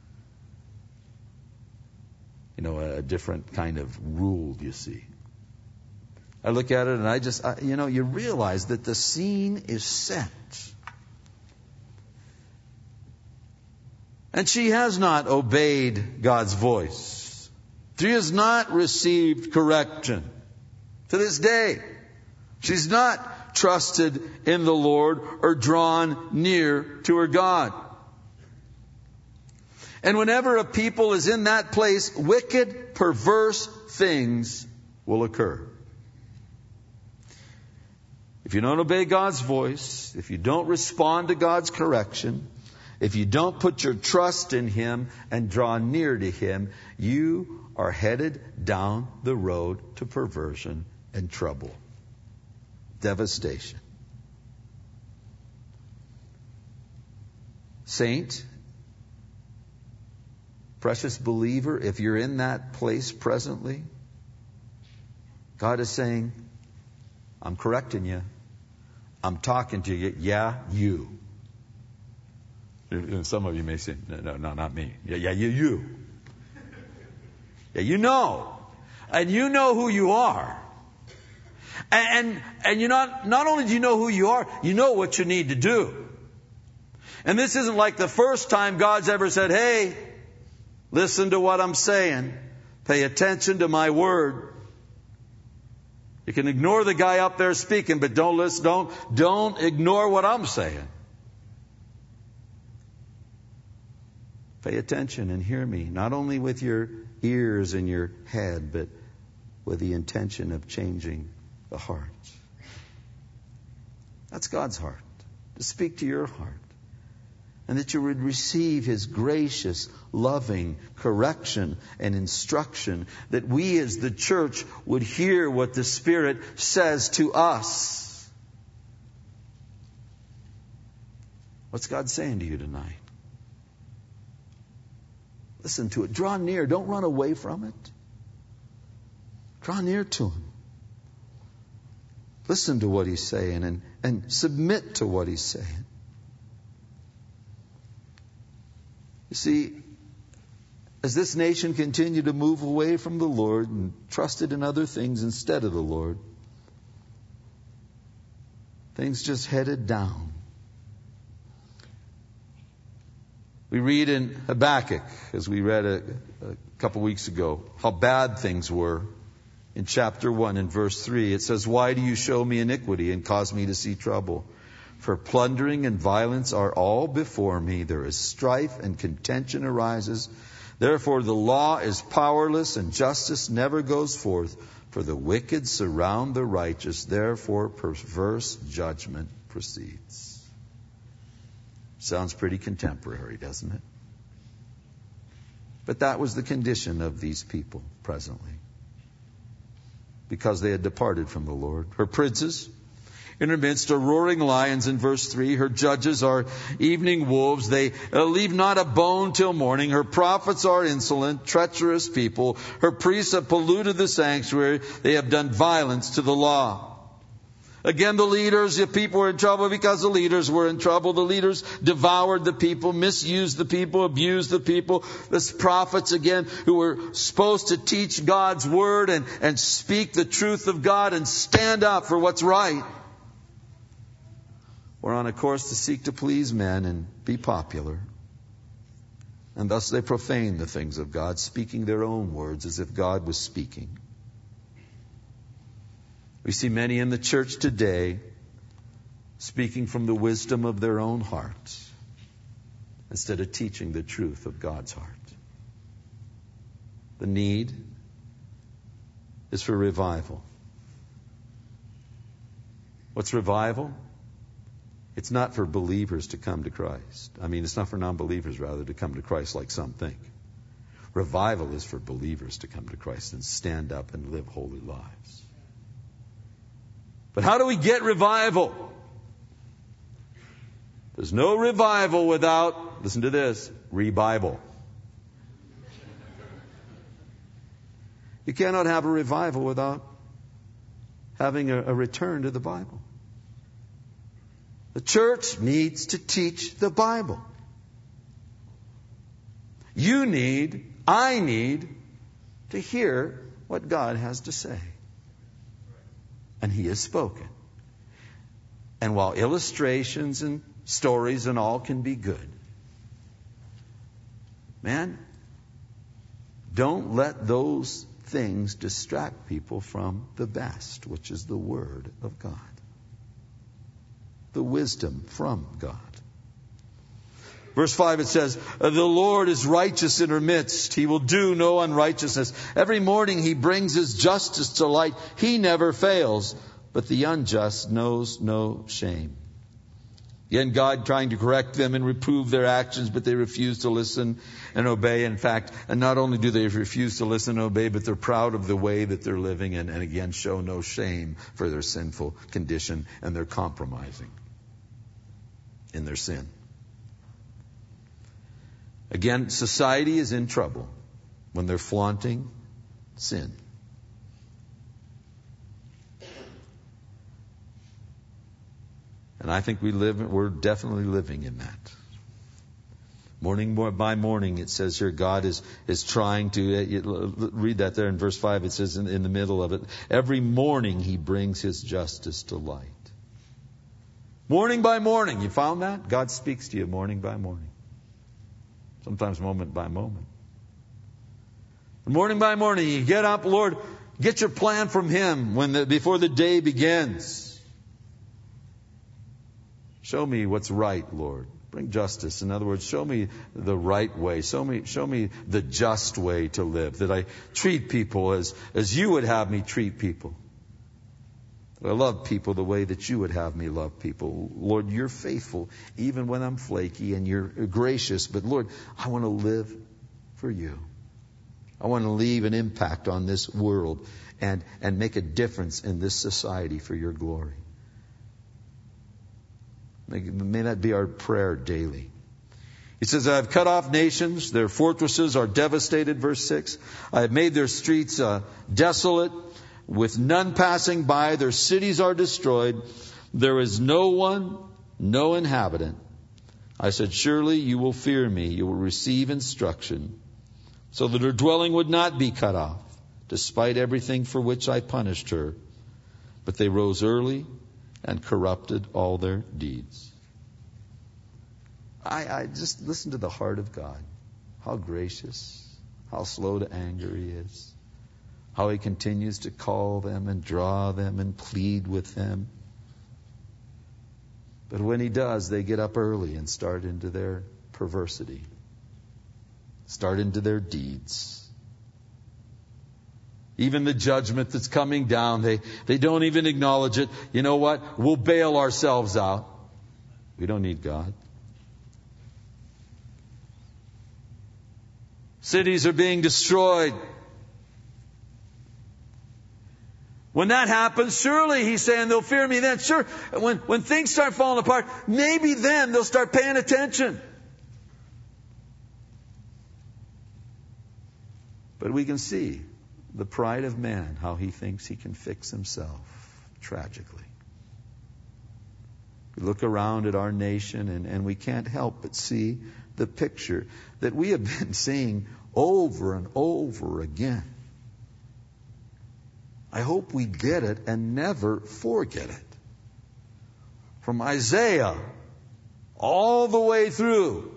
you know, a different kind of rule, you see. I look at it and I just, I, you know, you realize that the scene is set. And she has not obeyed God's voice. She has not received correction. To this day, she's not trusted in the Lord or drawn near to her God. And whenever a people is in that place, wicked, perverse things will occur. If you don't obey God's voice, if you don't respond to God's correction, if you don't put your trust in Him and draw near to Him, you are headed down the road to perversion and trouble, devastation. Saint, precious believer, if you're in that place presently, God is saying, I'm correcting you. I'm talking to you. Yeah, you. Some of you may say, no, no, no, not me. Yeah, yeah, you, you. Yeah, you know. And you know who you are. And, and, and you not, not only do you know who you are, you know what you need to do. And this isn't like the first time God's ever said, hey, listen to what I'm saying. Pay attention to my word. You can ignore the guy up there speaking, but don't listen, don't, don't ignore what I'm saying. Pay attention and hear me, not only with your ears and your head, but with the intention of changing the heart. That's God's heart, to speak to your heart. And that you would receive His gracious, loving correction and instruction. That we as the church would hear what the Spirit says to us. What's God saying to you tonight? Listen to it. Draw near. Don't run away from it. Draw near to Him. Listen to what He's saying and, and submit to what He's saying. You see, as this nation continued to move away from the Lord and trusted in other things instead of the Lord, things just headed down. We read in Habakkuk, as we read a, a couple weeks ago, how bad things were. In chapter one, in verse three, it says, "Why do you show me iniquity and cause me to see trouble? For plundering and violence are all before me. There is strife and contention arises. Therefore the law is powerless and justice never goes forth. For the wicked surround the righteous. Therefore perverse judgment proceeds." Sounds pretty contemporary, doesn't it? But that was the condition of these people presently, because they had departed from the Lord. Her princes in her midst are roaring lions, in verse three. Her judges are evening wolves. They leave not a bone till morning. Her prophets are insolent, treacherous people. Her priests have polluted the sanctuary. They have done violence to the law. Again, the leaders, the people were in trouble because the leaders were in trouble. The leaders devoured the people, misused the people, abused the people. The prophets, again, who were supposed to teach God's word and, and speak the truth of God and stand up for what's right, were on a course to seek to please men and be popular. And thus they profaned the things of God, speaking their own words as if God was speaking. We see many in the church today speaking from the wisdom of their own hearts instead of teaching the truth of God's heart. The need is for revival. What's revival? It's not for believers to come to Christ. I mean, it's not for non-believers, rather, to come to Christ like some think. Revival is for believers to come to Christ and stand up and live holy lives. But how do we get revival? There's no revival without, listen to this, re-Bible. You cannot have a revival without having a, a return to the Bible. The church needs to teach the Bible. You need, I need to hear what God has to say. And He has spoken. And while illustrations and stories and all can be good, man, don't let those things distract people from the best, which is the Word of God. The wisdom from God. Verse five, it says, "The Lord is righteous in her midst. He will do no unrighteousness. Every morning He brings His justice to light. He never fails, but the unjust knows no shame." Again, God trying to correct them and reprove their actions, but they refuse to listen and obey. In fact, and not only do they refuse to listen and obey, but they're proud of the way that they're living and, and again show no shame for their sinful condition, and they're compromising in their sin. Again, society is in trouble when they're flaunting sin. And I think we live, we're definitely living in that. Morning by morning, it says here, God is, is trying to, read that there in verse five, it says in, in the middle of it, every morning He brings His justice to light. Morning by morning, you found that? God speaks to you morning by morning. Sometimes moment by moment. Morning by morning, you get up, Lord, get your plan from Him when the, before the day begins. Show me what's right, Lord. Bring justice. In other words, show me the right way. Show me, show me the just way to live. That I treat people as, as you would have me treat people. That I love people the way that you would have me love people. Lord, you're faithful even when I'm flaky, and you're gracious. But Lord, I want to live for you. I want to leave an impact on this world and, and make a difference in this society for your glory. May, may that be our prayer daily. He says, I have cut off nations. Their fortresses are devastated. Verse six. I have made their streets uh, desolate, with none passing by. Their cities are destroyed. There is no one, no inhabitant. I said, surely you will fear me. You will receive instruction, so that her dwelling would not be cut off, despite everything for which I punished her. But they rose early and corrupted all their deeds. I, I just listen to the heart of God. How gracious, how slow to anger He is. How He continues to call them and draw them and plead with them. But when He does, they get up early and start into their perversity. Start into their deeds. Even the judgment that's coming down, they, they don't even acknowledge it. You know what? We'll bail ourselves out. We don't need God. Cities are being destroyed. When that happens, surely He's saying they'll fear me then. Sure, when, when things start falling apart, maybe then they'll start paying attention. But we can see the pride of man, how he thinks he can fix himself, tragically. We look around at our nation and, and we can't help but see the picture that we have been seeing over and over again. I hope we get it and never forget it. From Isaiah all the way through,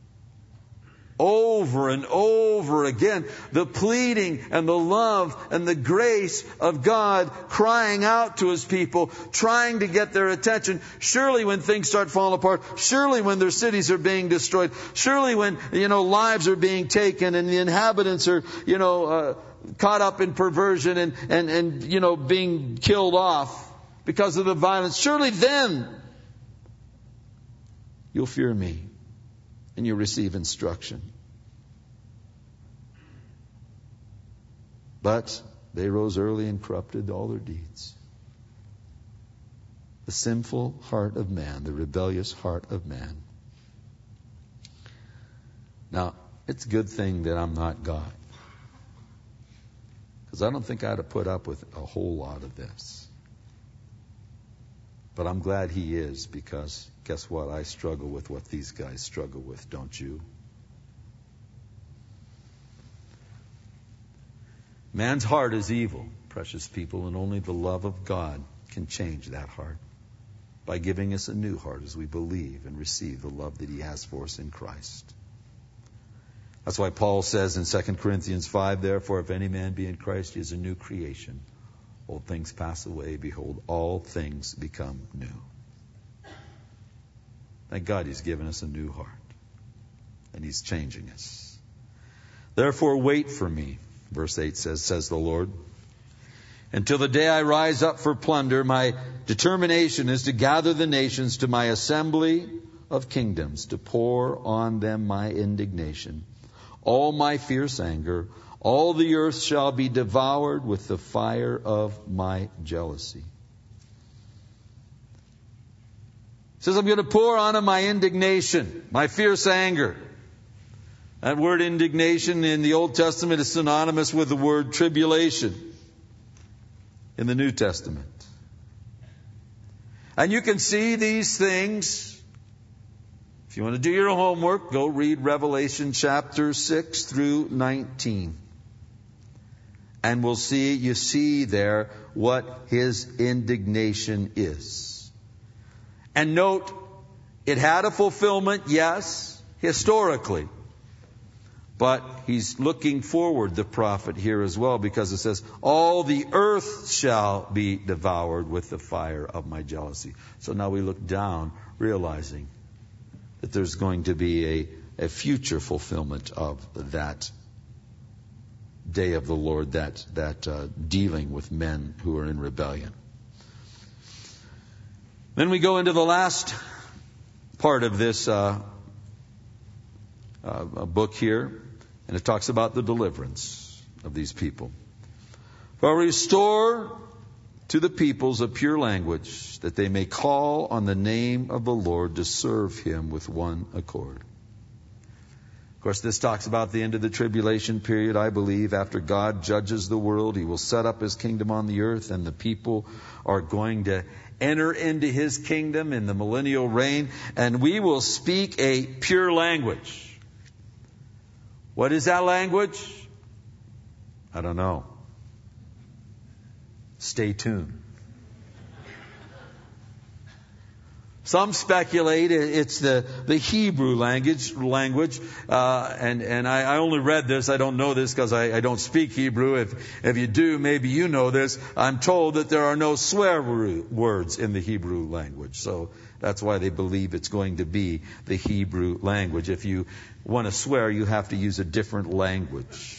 over and over again, the pleading and the love and the grace of God crying out to His people, trying to get their attention. Surely when things start falling apart, surely when their cities are being destroyed, surely when, you know, lives are being taken and the inhabitants are, you know, uh, caught up in perversion and, and, and, you know, being killed off because of the violence, surely then you'll fear me and you receive instruction. But they rose early and corrupted all their deeds. The sinful heart of man, the rebellious heart of man. Now, it's a good thing that I'm not God, because I don't think I'd have put up with a whole lot of this. But I'm glad He is, because guess what? I struggle with what these guys struggle with, don't you? Man's heart is evil, precious people, and only the love of God can change that heart by giving us a new heart as we believe and receive the love that He has for us in Christ. That's why Paul says in Second Corinthians five, therefore, if any man be in Christ, he is a new creation. Old things pass away. Behold, all things become new. Thank God He's given us a new heart. And He's changing us. Therefore, wait for me. Verse eight says, says the Lord, until the day I rise up for plunder. My determination is to gather the nations to my assembly of kingdoms, to pour on them my indignation, all my fierce anger. All the earth shall be devoured with the fire of my jealousy. He says, I'm going to pour on them my indignation, my fierce anger. That word indignation in the Old Testament is synonymous with the word tribulation in the New Testament. And you can see these things. If you want to do your homework, go read Revelation chapter six through nineteen. And we'll see, you see there what His indignation is. And note, it had a fulfillment, yes, historically. But he's looking forward, the prophet here as well, because it says, all the earth shall be devoured with the fire of my jealousy. So now we look down, realizing that there's going to be a, a future fulfillment of that day of the Lord, that, that uh, dealing with men who are in rebellion. Then we go into the last part of this uh, uh, book here, and it talks about the deliverance of these people. For restore to the peoples a pure language, that they may call on the name of the Lord to serve Him with one accord. Of course, this talks about the end of the tribulation period. I believe after God judges the world, He will set up His kingdom on the earth, and the people are going to enter into His kingdom in the millennial reign, and we will speak a pure language. What is that language? I don't know. Stay tuned. Some speculate it's the, the Hebrew language, language uh, and, and I, I only read this. I don't know this because I, I don't speak Hebrew. If, if you do, maybe you know this. I'm told that there are no swear words in the Hebrew language. So that's why they believe it's going to be the Hebrew language. If you want to swear, you have to use a different language.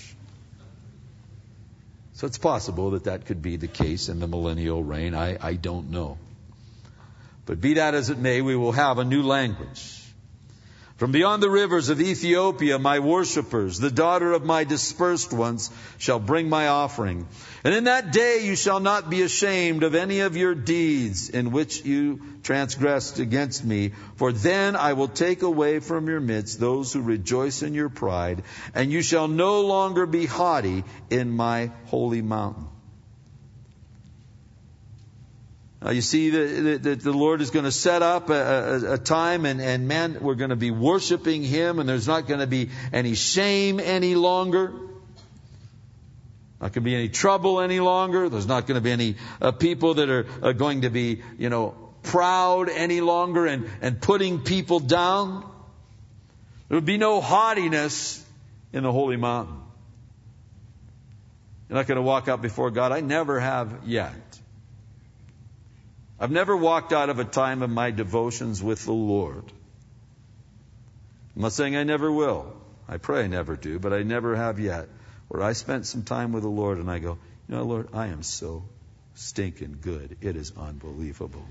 So it's possible that that could be the case in the millennial reign. I, I don't know. But be that as it may, we will have a new language. From beyond the rivers of Ethiopia, my worshippers, the daughter of my dispersed ones, shall bring my offering. And in that day you shall not be ashamed of any of your deeds in which you transgressed against me. For then I will take away from your midst those who rejoice in your pride, and you shall no longer be haughty in my holy mountain. Uh, you see that the, the Lord is going to set up a, a, a time, and, and man, we're going to be worshiping Him, and there's not going to be any shame any longer. Not going to be any trouble any longer. There's not going to be any uh, people that are uh, going to be, you know, proud any longer and, and putting people down. There will be no haughtiness in the holy mountain. You're not going to walk out before God. I never have yet. I've never walked out of a time of my devotions with the Lord. I'm not saying I never will. I pray I never do, but I never have yet. Where I spent some time with the Lord and I go, you know, Lord, I am so stinking good. It is unbelievable.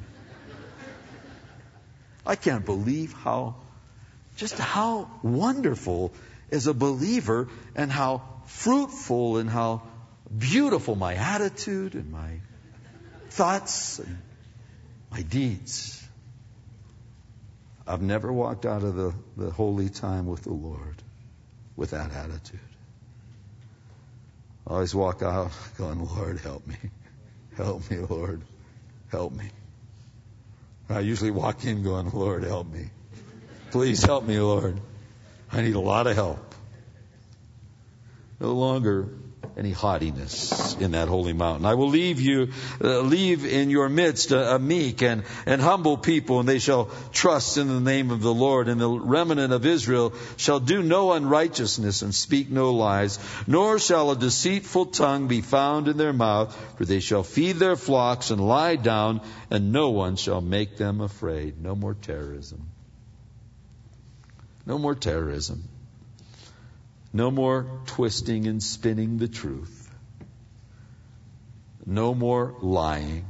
I can't believe how, just how wonderful as a believer, and how fruitful and how beautiful my attitude and my thoughts and my deeds. I've never walked out of the, the holy time with the Lord with that attitude. I always walk out going, Lord, help me. Help me, Lord. Help me. I usually walk in going, Lord, help me. Please help me, Lord. I need a lot of help. No longer any haughtiness in that holy mountain. I will leave you, uh, leave in your midst a, a meek and, and humble people, and they shall trust in the name of the Lord. And the remnant of Israel shall do no unrighteousness and speak no lies, nor shall a deceitful tongue be found in their mouth, for they shall feed their flocks and lie down, and no one shall make them afraid. No more terrorism. No more terrorism. No more twisting and spinning the truth. No more lying.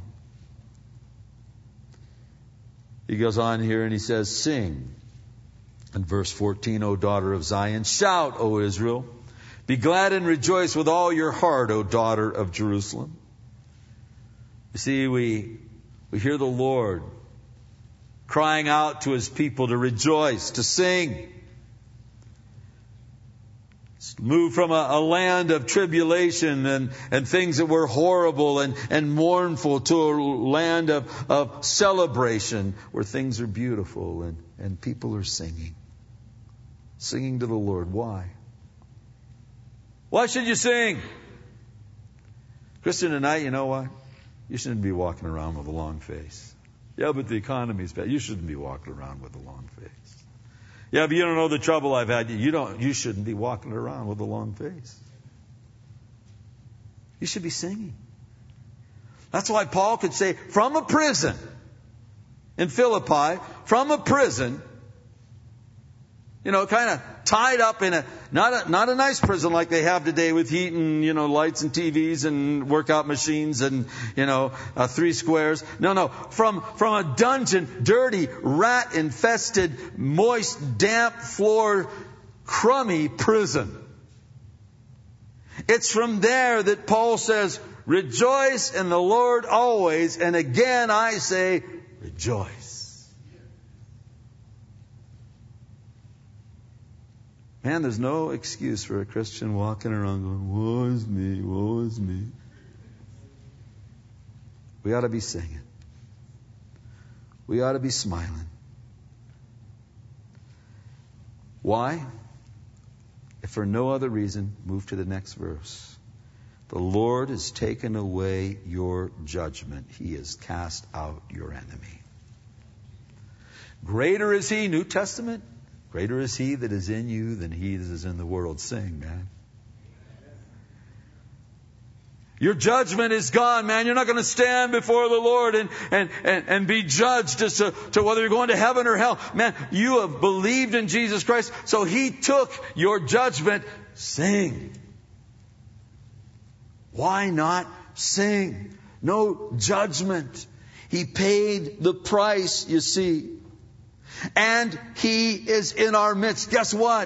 He goes on here and he says, sing. In verse fourteen, O daughter of Zion, shout, O Israel. Be glad and rejoice with all your heart, O daughter of Jerusalem. You see, we, we hear the Lord crying out to His people to rejoice, to sing. Move from a, a land of tribulation and, and things that were horrible and, and mournful to a land of, of celebration where things are beautiful and, and people are singing. Singing to the Lord. Why? Why should you sing? Christian, tonight, you know what? You shouldn't be walking around with a long face. Yeah, but the economy's bad. You shouldn't be walking around with a long face. Yeah, but you don't know the trouble I've had. You don't. You shouldn't be walking around with a long face. You should be singing. That's why Paul could say, from a prison in Philippi, from a prison, You know, kind of tied up in a, not a, not a nice prison like they have today with heat and, you know, lights and T Vs and workout machines and, you know, uh, three squares. No, no. From, from a dungeon, dirty, rat infested, moist, damp floor, crummy prison. It's from there that Paul says, rejoice in the Lord always. And again, I say, rejoice. Man, there's no excuse for a Christian walking around going, woe is me, woe is me. We ought to be singing. We ought to be smiling. Why? If for no other reason, move to the next verse. The Lord has taken away your judgment. He has cast out your enemy. Greater is He, New Testament. Greater is He that is in you than he that is in the world. Sing, man. Your judgment is gone, man. You're not going to stand before the Lord and, and, and, and be judged as to, to whether you're going to heaven or hell. Man, you have believed in Jesus Christ, so He took your judgment. Sing. Why not sing? No judgment. He paid the price, you see. And He is in our midst. Guess what?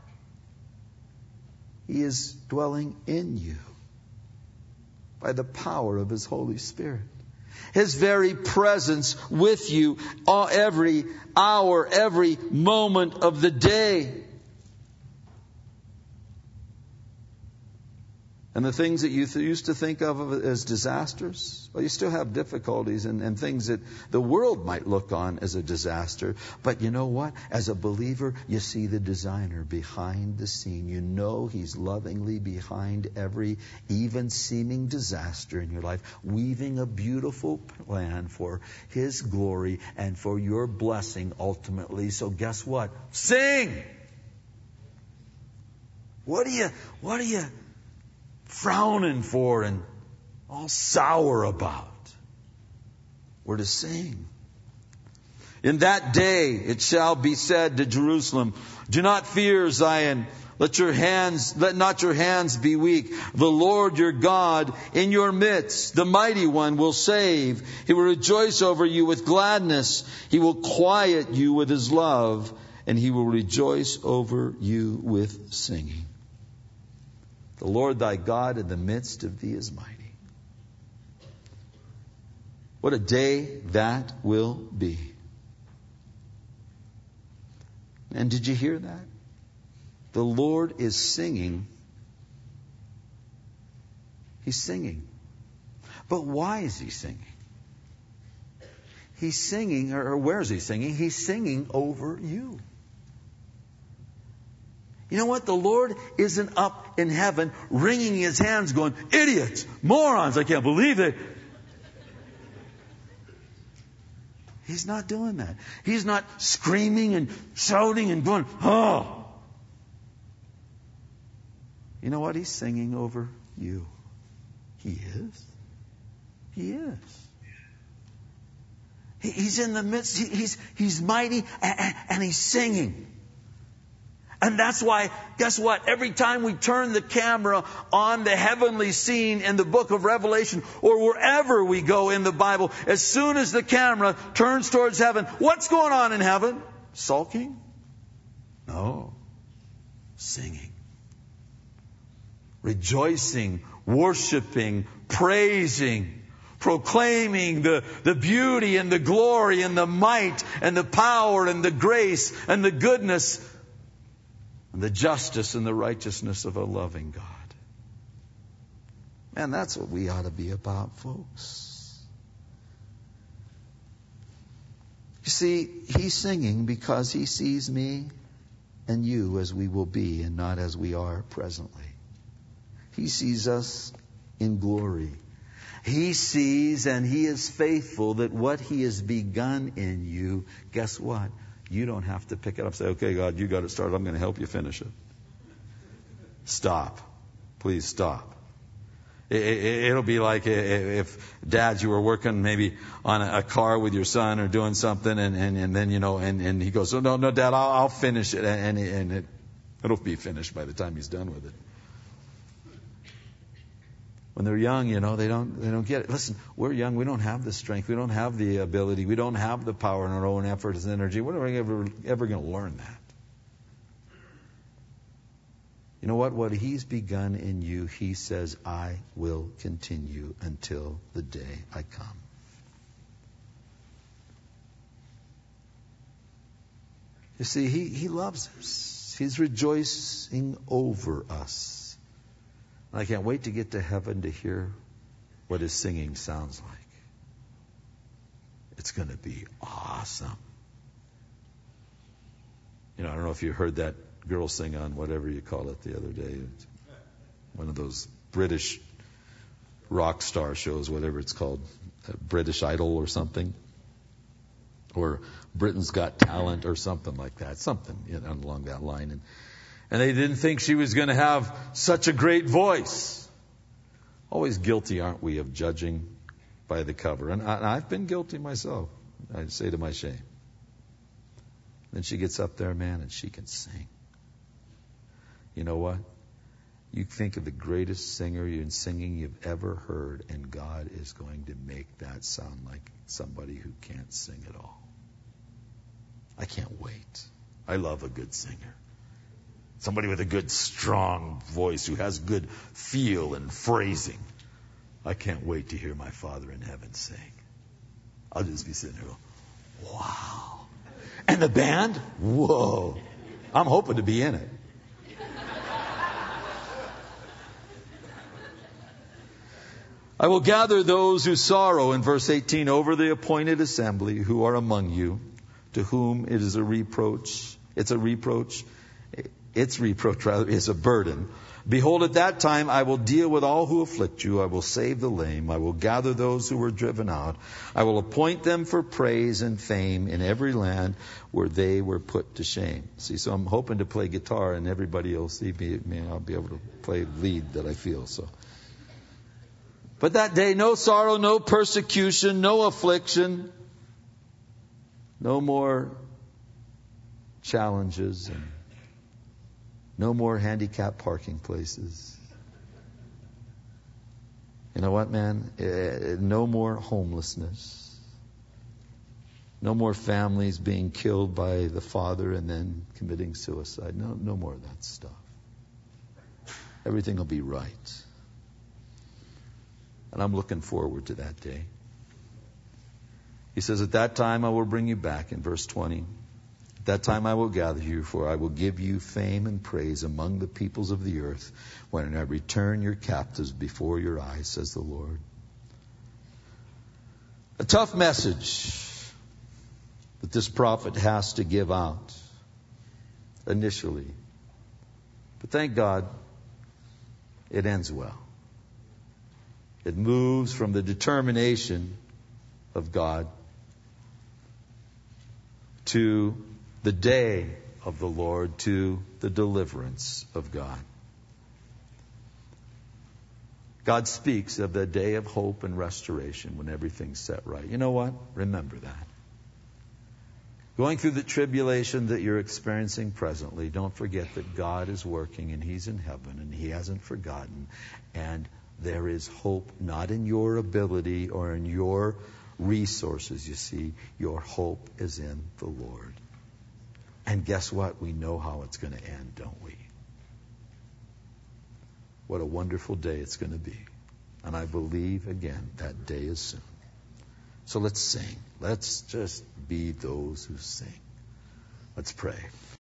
He is dwelling in you by the power of His Holy Spirit. His very presence with you every hour, every moment of the day. And the things that you th- used to think of as disasters, well, you still have difficulties and, and things that the world might look on as a disaster. But you know what? As a believer, you see the designer behind the scene. You know He's lovingly behind every even seeming disaster in your life, weaving a beautiful plan for His glory and for your blessing ultimately. So guess what? Sing! What are you, what are you frowning for and all sour about? We're to sing. In that day it shall be said to Jerusalem, do not fear, Zion. Let your hands, let not your hands be weak. The Lord your God in your midst, the mighty one, will save. He will rejoice over you with gladness. He will quiet you with His love, and He will rejoice over you with singing. The Lord thy God in the midst of thee is mighty. What a day that will be. And did you hear that? The Lord is singing. He's singing. But why is He singing? He's singing, or where is He singing? He's singing over you. You know what? The Lord isn't up in heaven wringing His hands going, idiots, morons, I can't believe it. He's not doing that. He's not screaming and shouting and going, oh. You know what? He's singing over you. He is. He is. He, he's in the midst. He, he's, he's mighty and, and He's singing. And that's why, guess what? Every time we turn the camera on the heavenly scene in the book of Revelation or wherever we go in the Bible, as soon as the camera turns towards heaven, what's going on in heaven? Sulking? No. Singing. Rejoicing, worshiping, praising, proclaiming the, the beauty and the glory and the might and the power and the grace and the goodness and the justice and the righteousness of a loving God. Man, that's what we ought to be about, folks. You see, He's singing because He sees me and you as we will be and not as we are presently. He sees us in glory. He sees and He is faithful that what He has begun in you, guess what? You don't have to pick it up and say, okay, God, you got it started. I'm going to help you finish it. Stop. Please stop. It, it, it'll be like if, dads, you were working maybe on a, a car with your son or doing something, and, and, and then, you know, and, and he goes, oh, no, no, Dad, I'll, I'll finish it. And, and it, it'll be finished by the time he's done with it. When they're young, you know, they don't, they don't get it. Listen, we're young. We don't have the strength. We don't have the ability. We don't have the power in our own efforts and energy. When are we ever, ever going to learn that? You know what? What He's begun in you, He says, I will continue until the day I come. You see, He, he loves us. He's rejoicing over us. And I can't wait to get to heaven to hear what His singing sounds like. It's going to be awesome. You know, I don't know if you heard that girl sing on whatever you call it the other day. One of those British rock star shows, whatever it's called. British Idol or something. Or Britain's Got Talent or something like that. Something you know, along that line. And, and they didn't think she was going to have such a great voice. Always guilty, aren't we, of judging by the cover. And, I, and I've been guilty myself. I'd say to my shame. Then she gets up there, man, and she can sing. You know what? You think of the greatest singer in singing you've ever heard, and God is going to make that sound like somebody who can't sing at all. I can't wait. I love a good singer. Somebody with a good, strong voice who has good feel and phrasing. I can't wait to hear my Father in heaven sing. I'll just be sitting there going, wow. And the band? Whoa. I'm hoping to be in it. I will gather those who sorrow, in verse eighteen, over the appointed assembly who are among you, to whom it is a reproach. It's a reproach. Its reproach, rather, is a burden. Behold, at that time I will deal with all who afflict you. I will save the lame. I will gather those who were driven out. I will appoint them for praise and fame in every land where they were put to shame. See, so I'm hoping to play guitar, and everybody will see me. Man, I'll be able to play lead that I feel. So, but that day, no sorrow, no persecution, no affliction, no more challenges, and no more handicapped parking places. You know what, man? Uh, no more homelessness. No more families being killed by the father and then committing suicide. No, no more of that stuff. Everything will be right. And I'm looking forward to that day. He says, at that time I will bring you back, in verse twenty. At that time I will gather you, for I will give you fame and praise among the peoples of the earth, when I return your captives before your eyes, says the Lord. A tough message that this prophet has to give out initially. But thank God, it ends well. It moves from the determination of God to the day of the Lord, to the deliverance of God. God speaks of the day of hope and restoration when everything's set right. You know what? Remember that. Going through the tribulation that you're experiencing presently, don't forget that God is working and He's in heaven and He hasn't forgotten. And there is hope not in your ability or in your resources, you see. Your hope is in the Lord. And guess what? We know how it's going to end, don't we? What a wonderful day it's going to be. And I believe, again, that day is soon. So let's sing. Let's just be those who sing. Let's pray.